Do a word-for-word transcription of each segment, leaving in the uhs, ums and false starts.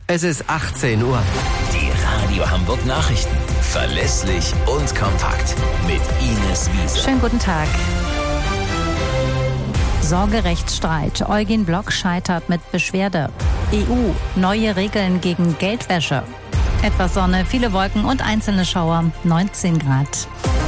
Es ist achtzehn Uhr. Die Radio Hamburg Nachrichten. Verlässlich und kompakt. Mit Ines Wiese. Schönen guten Tag. Sorgerechtsstreit. Eugen Block scheitert mit Beschwerde. E U. Neue Regeln gegen Geldwäsche. Etwas Sonne, viele Wolken und einzelne Schauer. neunzehn Grad.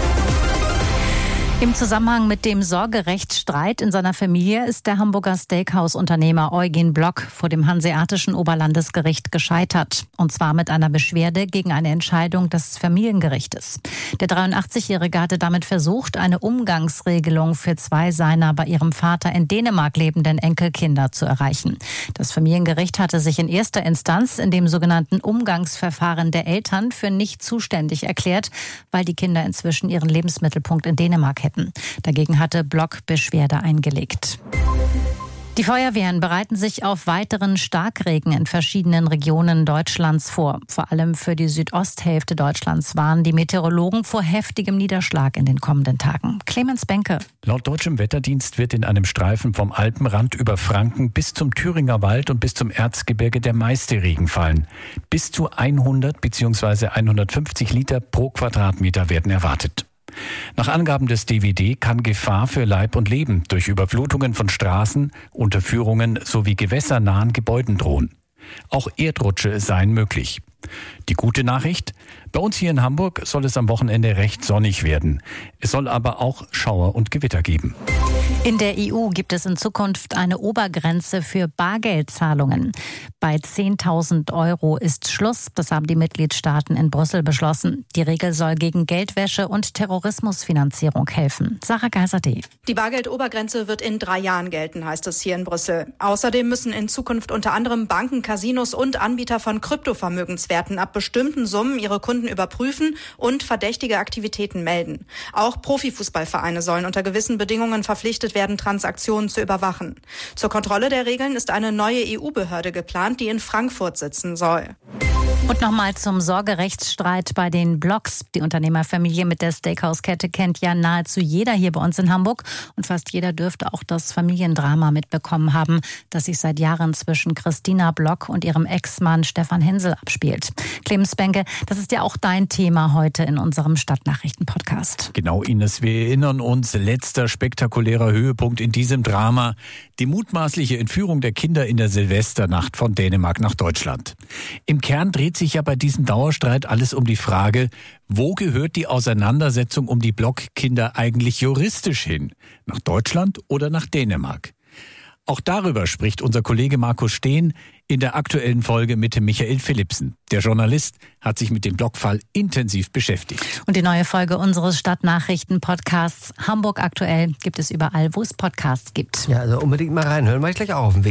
Im Zusammenhang mit dem Sorgerechtsstreit in seiner Familie ist der Hamburger Steakhouse-Unternehmer Eugen Block vor dem Hanseatischen Oberlandesgericht gescheitert. Und zwar mit einer Beschwerde gegen eine Entscheidung des Familiengerichtes. Der dreiundachtzigjährige hatte damit versucht, eine Umgangsregelung für zwei seiner bei ihrem Vater in Dänemark lebenden Enkelkinder zu erreichen. Das Familiengericht hatte sich in erster Instanz in dem sogenannten Umgangsverfahren der Eltern für nicht zuständig erklärt, weil die Kinder inzwischen ihren Lebensmittelpunkt in Dänemark hätten. Dagegen hatte Block Beschwerde eingelegt. Die Feuerwehren bereiten sich auf weiteren Starkregen in verschiedenen Regionen Deutschlands vor. Vor allem für die Südosthälfte Deutschlands warnen die Meteorologen vor heftigem Niederschlag in den kommenden Tagen. Clemens Benke. Laut deutschem Wetterdienst wird in einem Streifen vom Alpenrand über Franken bis zum Thüringer Wald und bis zum Erzgebirge der meiste Regen fallen. Bis zu hundert bzw. hundertfünfzig Liter pro Quadratmeter werden erwartet. Nach Angaben des D W D kann Gefahr für Leib und Leben durch Überflutungen von Straßen, Unterführungen sowie gewässernahen Gebäuden drohen. Auch Erdrutsche seien möglich. Die gute Nachricht: Bei uns hier in Hamburg soll es am Wochenende recht sonnig werden. Es soll aber auch Schauer und Gewitter geben. In der E U gibt es in Zukunft eine Obergrenze für Bargeldzahlungen. Bei zehntausend Euro ist Schluss. Das haben die Mitgliedstaaten in Brüssel beschlossen. Die Regel soll gegen Geldwäsche und Terrorismusfinanzierung helfen. Sarah Geiser-D. Die Bargeldobergrenze wird in drei Jahren gelten, heißt es hier in Brüssel. Außerdem müssen in Zukunft unter anderem Banken, Casinos und Anbieter von Kryptovermögenswerten ab bestimmten Summen ihre Kunden überprüfen und verdächtige Aktivitäten melden. Auch Profifußballvereine sollen unter gewissen Bedingungen verpflichtet werden, Transaktionen zu überwachen. Zur Kontrolle der Regeln ist eine neue E U-Behörde geplant, die in Frankfurt sitzen soll. Und nochmal zum Sorgerechtsstreit bei den Blocks. Die Unternehmerfamilie mit der Steakhouse-Kette kennt ja nahezu jeder hier bei uns in Hamburg. Und fast jeder dürfte auch das Familiendrama mitbekommen haben, das sich seit Jahren zwischen Christina Block und ihrem Ex-Mann Stefan Hensel abspielt. Clemens Benke, das ist ja auch dein Thema heute in unserem Stadtnachrichten-Podcast. Genau, Ines, wir erinnern uns, letzter spektakulärer Höhepunkt in diesem Drama: die mutmaßliche Entführung der Kinder in der Silvesternacht von Dänemark nach Deutschland. Im Kern dreht sich ja bei diesem Dauerstreit alles um die Frage, wo gehört die Auseinandersetzung um die Block-Kinder eigentlich juristisch hin? Nach Deutschland oder nach Dänemark? Auch darüber spricht unser Kollege Markus Steen in der aktuellen Folge mit Michael Philipsen. Der Journalist hat sich mit dem Block-Fall intensiv beschäftigt. Und die neue Folge unseres Stadtnachrichten-Podcasts Hamburg aktuell gibt es überall, wo es Podcasts gibt. Ja, also unbedingt mal reinhören, mach ich gleich auch auf den Weg.